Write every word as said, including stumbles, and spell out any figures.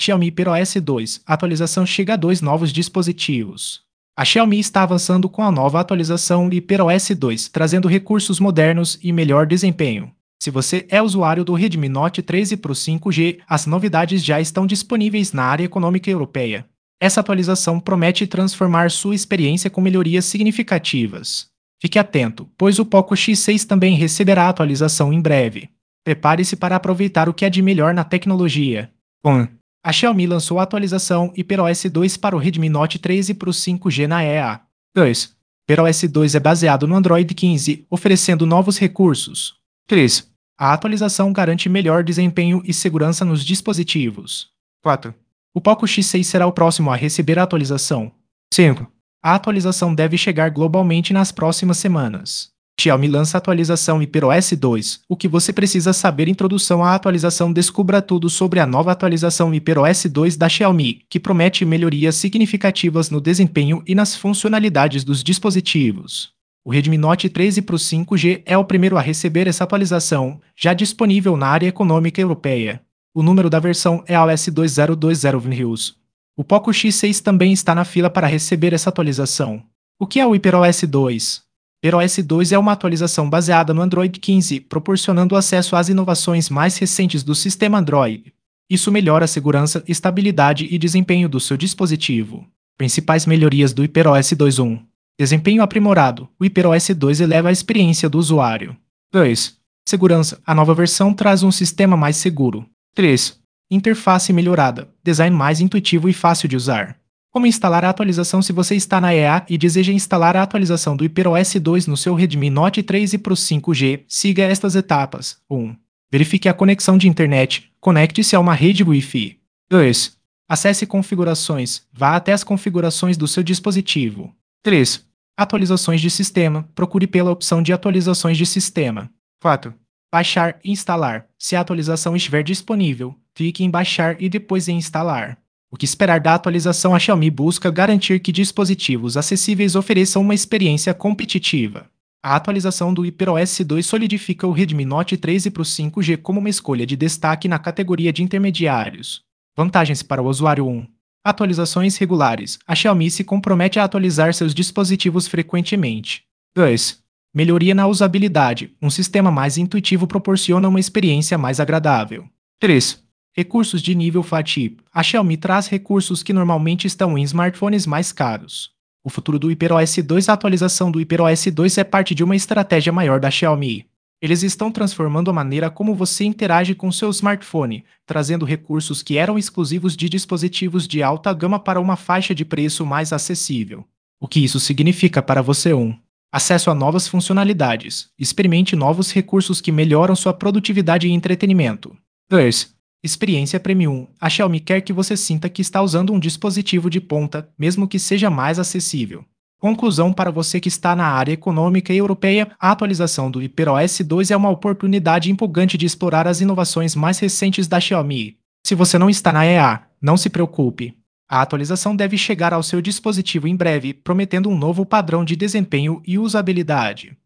Xiaomi HyperOS dois, a atualização chega a dois novos dispositivos. A Xiaomi está avançando com a nova atualização HyperOS dois, trazendo recursos modernos e melhor desempenho. Se você é usuário do Redmi Note treze Pro cinco G, as novidades já estão disponíveis na área econômica europeia. Essa atualização promete transformar sua experiência com melhorias significativas. Fique atento, pois o Poco X seis também receberá atualização em breve. Prepare-se para aproveitar o que há de melhor na tecnologia. um. A Xiaomi lançou a atualização HyperOS dois para o Redmi Note treze Pro cinco G na E A. dois. HyperOS dois é baseado no Android quinze, oferecendo novos recursos. três. A atualização garante melhor desempenho e segurança nos dispositivos. quatro. O Poco X seis será o próximo a receber a atualização. cinco. A atualização deve chegar globalmente nas próximas semanas. Xiaomi lança a atualização HyperOS dois. O que você precisa saber? Introdução à atualização. Descubra tudo sobre a nova atualização HyperOS dois da Xiaomi, que promete melhorias significativas no desempenho e nas funcionalidades dos dispositivos. O Redmi Note treze Pro cinco G é o primeiro a receber essa atualização, já disponível na área econômica europeia. O número da versão é A O S dois zero dois zero News. O Poco X seis também está na fila para receber essa atualização. O que é o HyperOS dois? HyperOS dois é uma atualização baseada no Android quinze, proporcionando acesso às inovações mais recentes do sistema Android. Isso melhora a segurança, estabilidade e desempenho do seu dispositivo. Principais melhorias do HyperOS dois. um. Desempenho aprimorado. O HyperOS dois eleva a experiência do usuário. dois. Segurança. A nova versão traz um sistema mais seguro. três. Interface melhorada. Design mais intuitivo e fácil de usar. Como instalar a atualização? Se você está na E A e deseja instalar a atualização do HyperOS dois no seu Redmi Note treze Pro cinco G, siga estas etapas. um. Verifique a conexão de internet. Conecte-se a uma rede Wi-Fi. dois. Acesse configurações. Vá até as configurações do seu dispositivo. três. Atualizações de sistema. Procure pela opção de atualizações de sistema. quatro. Baixar e instalar. Se a atualização estiver disponível, clique em baixar e depois em instalar. O que esperar da atualização? A Xiaomi busca garantir que dispositivos acessíveis ofereçam uma experiência competitiva. A atualização do HyperOS dois solidifica o Redmi Note treze Pro cinco G como uma escolha de destaque na categoria de intermediários. Vantagens para o usuário. um. Atualizações regulares. A Xiaomi se compromete a atualizar seus dispositivos frequentemente. dois. Melhoria na usabilidade. Um sistema mais intuitivo proporciona uma experiência mais agradável. três. Recursos de nível flagship. A Xiaomi traz recursos que normalmente estão em smartphones mais caros. O futuro do HyperOS dois. A atualização do HyperOS dois é parte de uma estratégia maior da Xiaomi. Eles estão transformando a maneira como você interage com seu smartphone, trazendo recursos que eram exclusivos de dispositivos de alta gama para uma faixa de preço mais acessível. O que isso significa para você? um. Acesso a novas funcionalidades. Experimente novos recursos que melhoram sua produtividade e entretenimento. dois. Experiência Premium. A Xiaomi quer que você sinta que está usando um dispositivo de ponta, mesmo que seja mais acessível. Conclusão: para você que está na área econômica europeia, a atualização do HyperOS dois é uma oportunidade empolgante de explorar as inovações mais recentes da Xiaomi. Se você não está na E A, não se preocupe. A atualização deve chegar ao seu dispositivo em breve, prometendo um novo padrão de desempenho e usabilidade.